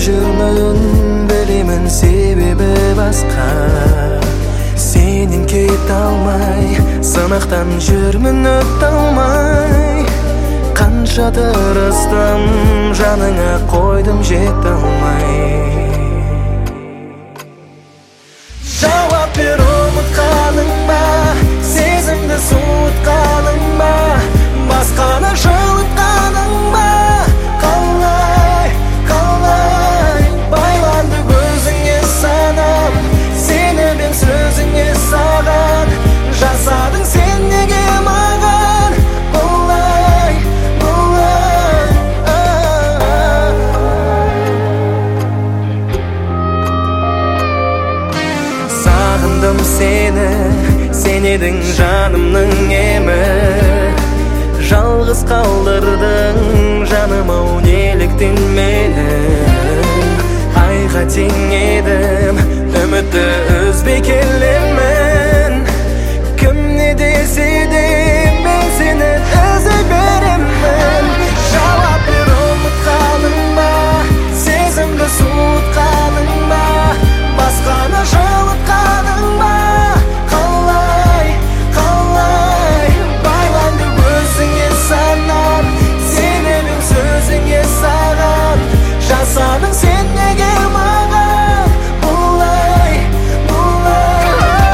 жүрмін, білемін себебі басқа. Сенен кете алмай, сынақтан жүрмін өте алмай. Қанша тырыстым, жаныңа қойдым жете алмай. Жауап бер, ұмытқаның ба, сезімді суытқаның ба, басқаны жылытқаның ба. Қалай, қалай байланды өзіңе санам, сеніп сөзіңе саған. Жасадың сен неге маған бұлай, бұлай. Сағындым сені, сен едің жанымның емі. Жалғыз қалдырдың жаным-ау неліктен мені. Айға тең едім, үмітті үзбей келемін. Кім не десе де мен сені үзбей беремін. Жауап бер, ұмытқаның ба, сезімді суытқаның ба, басқаны жылытқаның ба. Қалай, қалай байланды өзіңе санам, сеніп сөзіңе саған. Жасадың сен неге маған бұлай, бұлай.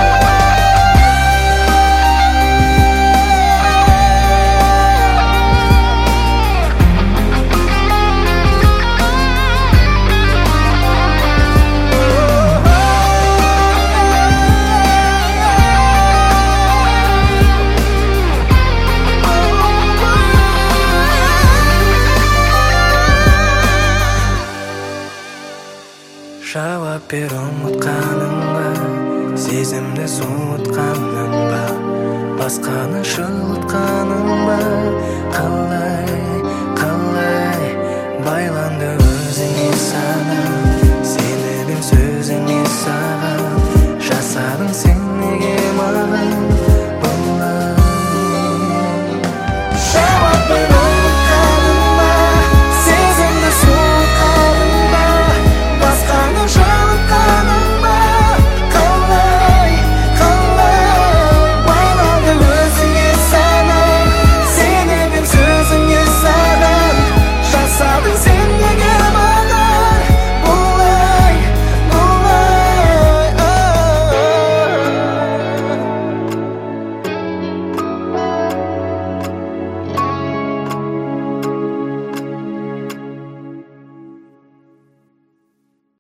Жауап бер, ұмытқаның ба, сезімді суытқаның ба, басқаны жылытқаның ба. Қалай